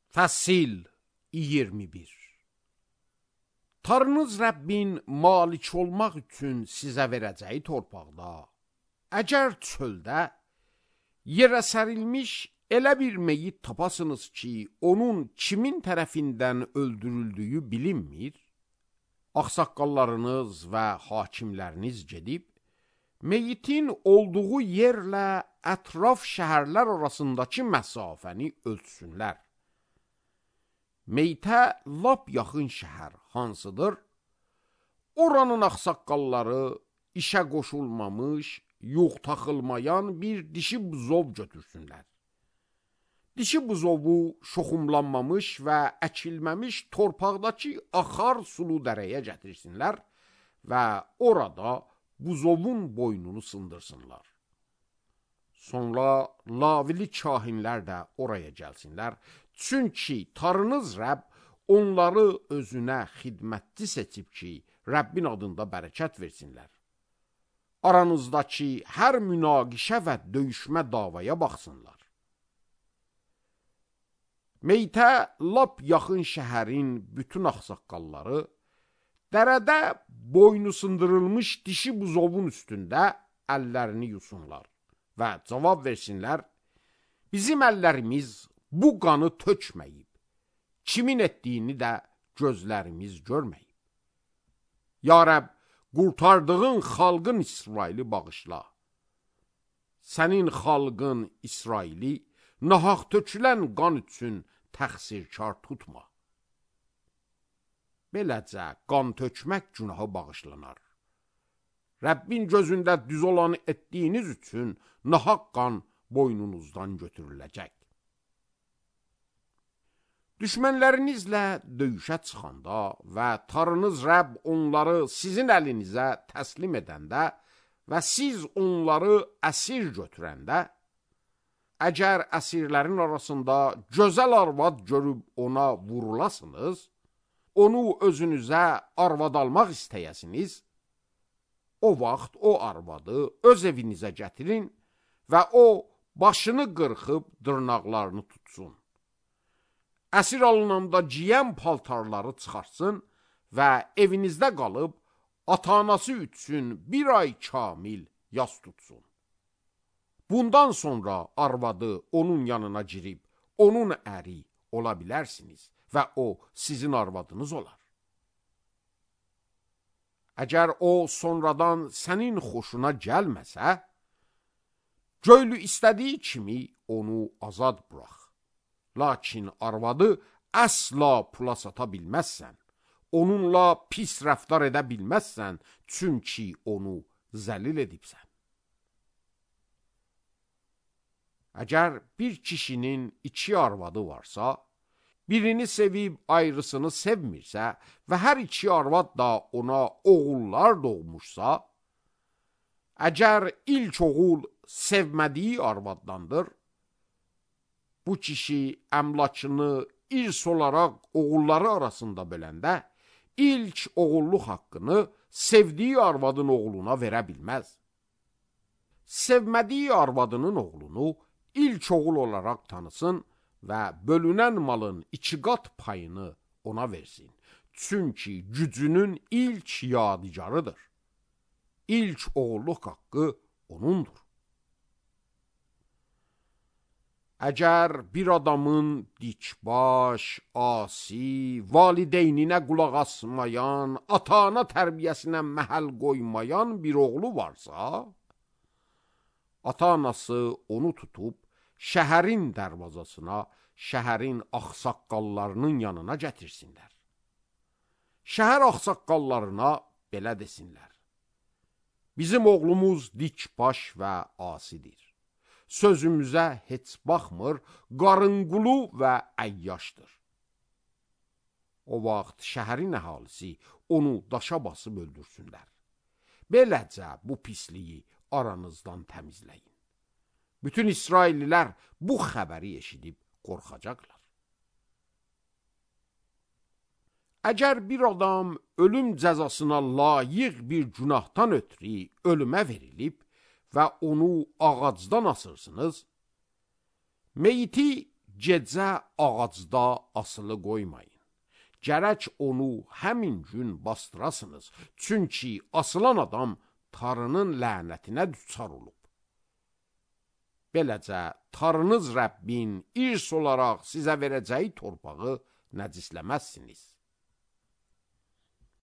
Fəsil 21. Tanrınız Rəbbin malik olmaq üçün sizə verəcəyi torpaqda, əgər çöldə yerə sərilmiş elə bir meyit tapasınız ki, onun kimin tərəfindən öldürüldüyü bilinmir, ağsaqqallarınız və hakimləriniz gedib, meyitin olduğu yerlə ətraf şəhərlər arasındakı məsafəni ölçsünlər. Meyitə lap yaxın şəhər hansıdır? Oranın ağsaqqalları işə qoşulmamış, yox taxılmayan bir dişi buzov götürsünlər. Dişi buzovu şoxumlanmamış və əkilməmiş torpaqdakı axar sulu dərəyə gətirsinlər və orada buzovun boynunu sındırsınlar. Sonra lavili kahinlər də oraya gəlsinlər. Çünki Tanrınız Rəbb onları özünə xidmətçi seçib ki, Rəbbin adında bərəkət versinlər. Aranızdakı hər münaqişə və döyüşmə davaya baxsınlar. Meyitə lap yaxın şəhərin bütün ağsaqqalları, dərədə boynu sındırılmış dişi buzovun üstündə əllərini yusunlar və cavab versinlər, bizim əllərimiz bu qanı tökməyib, kimin etdiyini də gözlərimiz görməyib. Ya Rəbb, qurtardığın xalqın İsraili bağışla. Sənin xalqın İsraili nahaq tökülən qan üçün təqsirkar tutma. Beləcə qan tökmək günahı bağışlanar. Rəbbin gözündə düz olanı etdiyiniz üçün nahaq qan boynunuzdan götürüləcək. Düşmənlərinizlə döyüşə çıxanda və Tanrınız Rəbb onları sizin əlinizə təslim edəndə və siz onları əsir götürəndə, əgər əsirlərin arasında gözəl arvad görüb ona vurulasınız, onu özünüzə arvad almaq istəyəsiniz, o vaxt o arvadı öz evinizə gətirin və o başını qırxıb dırnaqlarını tutsun. Əsir alınanda giyən paltarları çıxarsın və evinizdə qalıb ata-anası üçün bir ay kamil yas tutsun. Bundan sonra arvadı onun yanına girib, onun əri ola bilərsiniz və o sizin arvadınız olar. Əgər o sonradan sənin xoşuna gəlməsə, göylü istədiyi kimi onu azad burax. Lakin arvadı əsla pula sata bilməzsən, onunla pis rəftar edə bilməzsən, çünki onu zəlil edibsən. Əgər bir kişinin 2 arvadı varsa, birini sevib ayrısını sevmirsə və hər 2 arvad da ona oğullar doğmuşsa, əgər ilk oğul sevmədiyi arvaddandır, bu kişi əmlakını irs olaraq oğulları arasında böləndə, ilk oğulluq haqqını sevdiyi arvadın oğluna verə bilməz. Sevmədiyi arvadının oğlunu ilk oğul olaraq tanısın və bölünən malın 2 qat payını ona versin. Çünki gücünün ilk yadigarıdır. İlk oğulluq haqqı onundur. Əgər bir adamın dikbaş, asi, valideyninə qulaq asmayan, ata-ana tərbiyəsinə məhəl qoymayan bir oğlu varsa, ata-anası onu tutub şəhərin dərvazasına, şəhərin ağsaqqallarının yanına gətirsinlər. Şəhər ağsaqqallarına belə desinlər: bizim oğlumuz dikbaş və asidir. Sözümüzə heç baxmır, qarınqulu və əyyaşdır. O vaxt şəhərin əhalisi onu daşa basıb öldürsünlər. Beləcə bu pisliyi aranızdan təmizləyin. Bütün İsraillilər bu xəbəri eşidib qorxacaqlar. Əgər bir adam ölüm cəzasına layiq bir günahdan ötürü ölümə verilib və onu ağacdan asırsınız, meyiti gecə ağacda asılı qoymayın. Gərək onu həmin gün bastırasınız, çünki asılan adam tarının lənətinə düçar olub. Beləcə, tarınız Rəbbin irs olaraq sizə verəcəyi torpağı nəcisləməzsiniz.